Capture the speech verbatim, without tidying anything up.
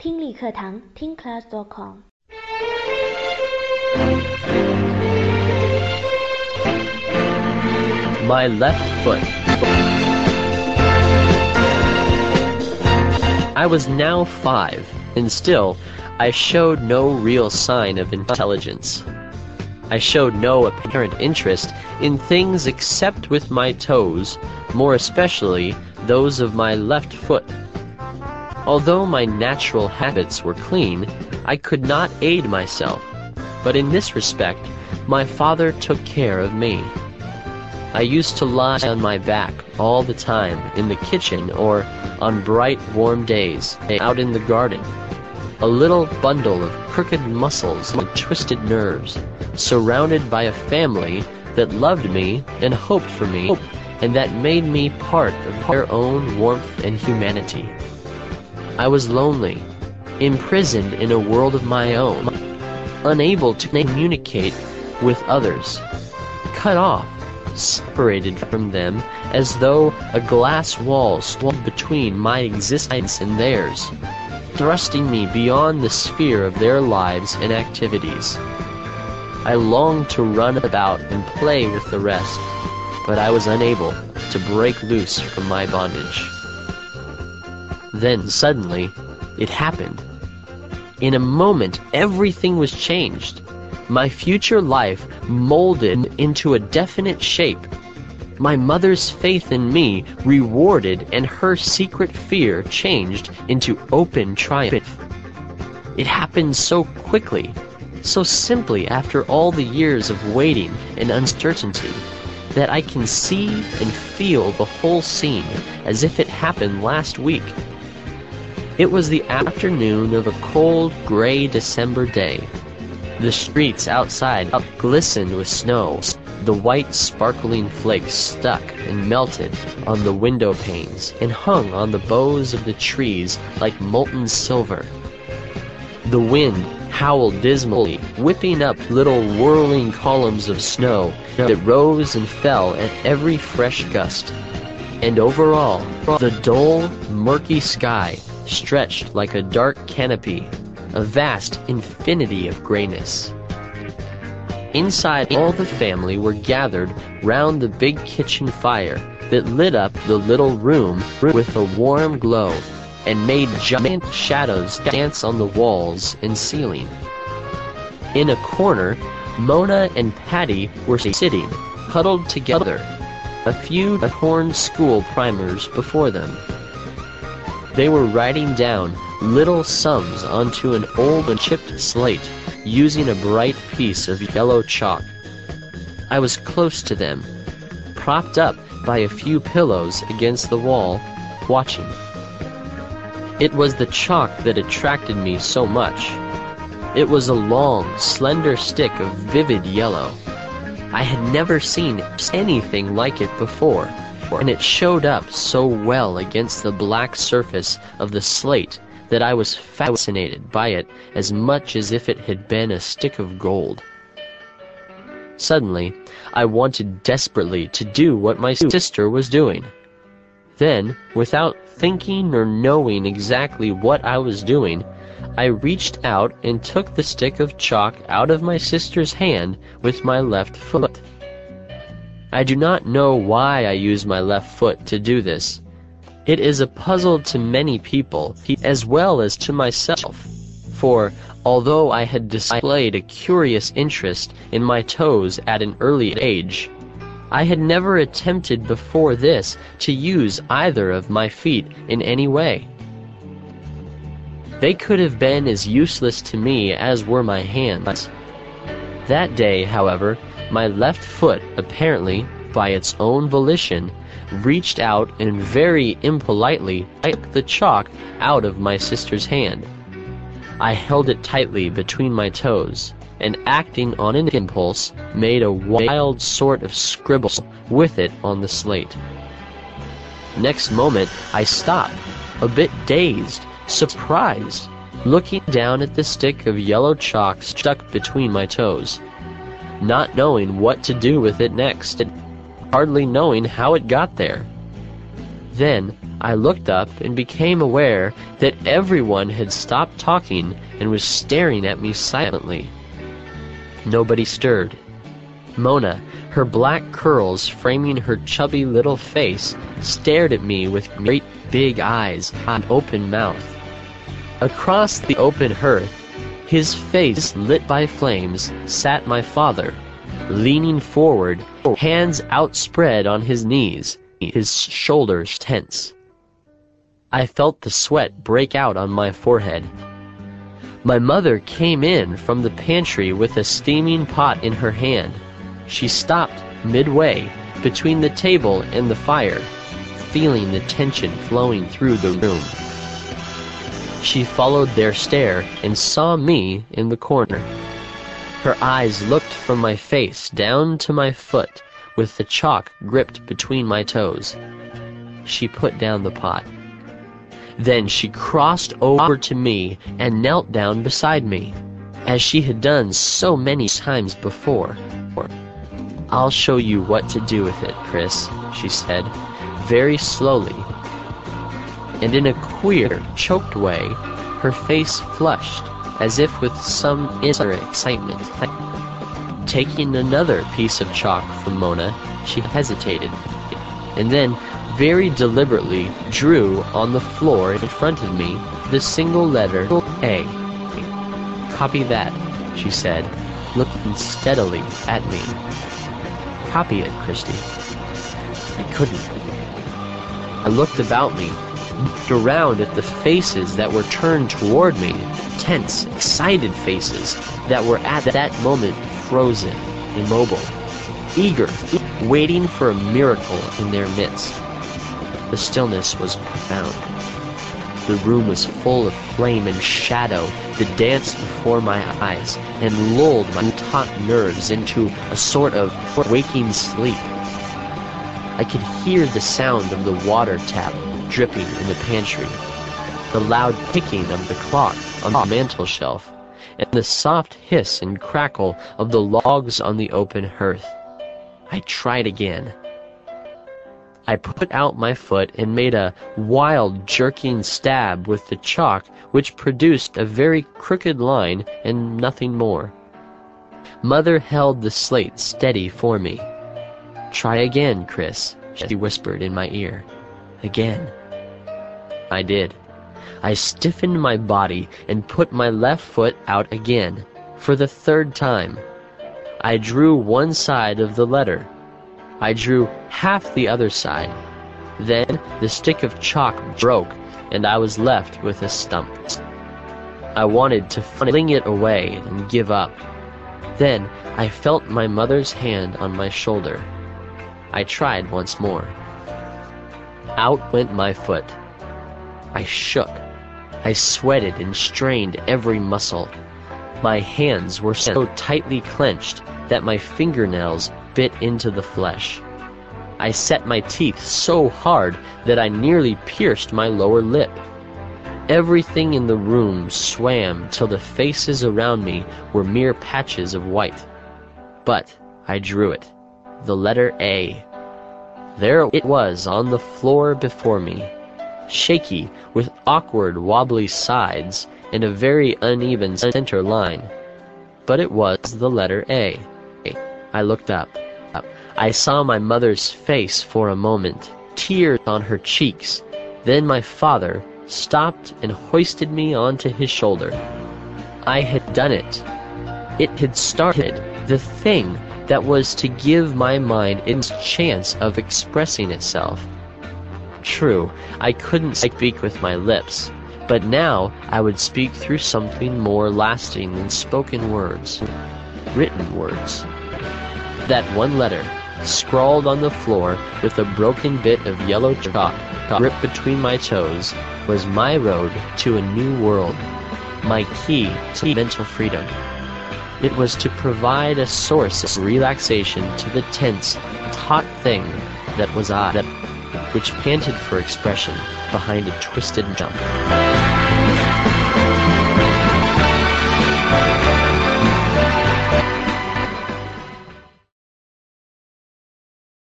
听力课堂听 class dot com。 My left foot. I was now five, and still, I showed no real sign of intelligence. I showed no apparent interest in things except with my toes, more especially those of my left foot. Although my natural habits were clean, I could not aid myself, but in this respect, my father took care of me. I used to lie on my back all the time in the kitchen or, on bright, warm days, out in the garden, a little bundle of crooked muscles and twisted nerves, surrounded by a family that loved me and hoped for me, and that made me part of their own warmth and humanity. I was lonely, imprisoned in a world of my own, unable to communicate with others, cut off, separated from them as though a glass wall stood between my existence and theirs, thrusting me beyond the sphere of their lives and activities. I longed to run about and play with the rest, but I was unable to break loose from my bondage. Then suddenly, it happened. In a moment, everything was changed. My future life molded into a definite shape. My mother's faith in me rewarded, and her secret fear changed into open triumph. It happened so quickly, so simply after all the years of waiting and uncertainty, that I can see and feel the whole scene as if it happened last week. It was the afternoon of a cold, gray December day. The streets outside glistened with snow. The white sparkling flakes stuck and melted on the window panes and hung on the boughs of the trees like molten silver. The wind howled dismally, whipping up little whirling columns of snow that rose and fell at every fresh gust. And over all, the dull, murky sky stretched like a dark canopy, a vast infinity of grayness. Inside, all the family were gathered round the big kitchen fire that lit up the little room with a warm glow and made giant shadows dance on the walls and ceiling. In a corner, Mona and Patty were sitting, huddled together, a few torn school primers before them. They were writing down little sums onto an old and chipped slate, using a bright piece of yellow chalk. I was close to them, propped up by a few pillows against the wall, watching. It was the chalk that attracted me so much. It was a long, slender stick of vivid yellow. I had never seen anything like it before, and it showed up so well against the black surface of the slate that I was fascinated by it as much as if it had been a stick of gold. Suddenly, I wanted desperately to do what my sister was doing. Then, without thinking or knowing exactly what I was doing, I reached out and took the stick of chalk out of my sister's hand with my left foot. I do not know why I used my left foot to do this. It is a puzzle to many people, as well as to myself, for although I had displayed a curious interest in my toes at an early age, I had never attempted before this to use either of my feet in any way. They could have been as useless to me as were my hands. That day, however, my left foot, apparently by its own volition, reached out and very impolitely took the chalk out of my sister's hand. I held it tightly between my toes, and acting on an impulse, made a wild sort of scribble with it on the slate. Next moment, I stopped, a bit dazed, surprised, looking down at the stick of yellow chalk stuck between my toes, not knowing what to do with it next, and hardly knowing how it got there. Then, I looked up and became aware that everyone had stopped talking and was staring at me silently. Nobody stirred. Mona, her black curls framing her chubby little face, stared at me with great big eyes and open mouth. Across the open hearth, his face lit by flames, sat my father, leaning forward, hands outspread on his knees, his shoulders tense. I felt the sweat break out on my forehead. My mother came in from the pantry with a steaming pot in her hand. She stopped midway between the table and the fire, feeling the tension flowing through the room. She followed their stare and saw me in the corner. Her eyes looked from my face down to my foot with the chalk gripped between my toes. She put down the pot. Then she crossed over to me and knelt down beside me, as she had done so many times before. "I'll show you what to do with it, Chris," she said, very slowly. And in a queer, choked way, her face flushed, as if with some inner excitement. Taking another piece of chalk from Mona, she hesitated, and then very deliberately drew on the floor in front of me the single letter A. "Copy that," she said, looking steadily at me. "Copy it, Christy." I couldn't. I looked about me, looked around at the faces that were turned toward me, tense, excited faces that were at that moment frozen, immobile, eager, waiting for a miracle in their midst. The stillness was profound. The room was full of flame and shadow that danced before my eyes and lulled my taut nerves into a sort of waking sleep. I could hear the sound of the water tap dripping in the pantry, the loud ticking of the clock on the mantel shelf, and the soft hiss and crackle of the logs on the open hearth. I tried again. I put out my foot and made a wild, jerking stab with the chalk, which produced a very crooked line and nothing more. Mother held the slate steady for me. "Try again, Chris," she whispered in my ear. "Again." I did. I stiffened my body and put my left foot out again, for the third time. I drew one side of the letter. I drew half the other side. Then the stick of chalk broke, and I was left with a stump. I wanted to fling it away and give up. Then I felt my mother's hand on my shoulder. I tried once more. Out went my foot. I shook. I sweated and strained every muscle. My hands were so tightly clenched that my fingernails bit into the flesh. I set my teeth so hard that I nearly pierced my lower lip. Everything in the room swam till the faces around me were mere patches of white. But I drew it. The letter A. There it was on the floor before me, shaky with awkward wobbly sides and a very uneven center line. But it was the letter A. I looked up. I saw my mother's face for a moment, tears on her cheeks. Then my father stopped and hoisted me onto his shoulder. I had done it. It had started, the thing that was to give my mind its chance of expressing itself. True, I couldn't speak with my lips, but now I would speak through something more lasting than spoken words, written words. That one letter, scrawled on the floor with a broken bit of yellow chalk gripped between my toes, was my road to a new world, my key to mental freedom. It was to provide a source of relaxation to the tense, taut thing that was I, which panted for expression behind a twisted jump.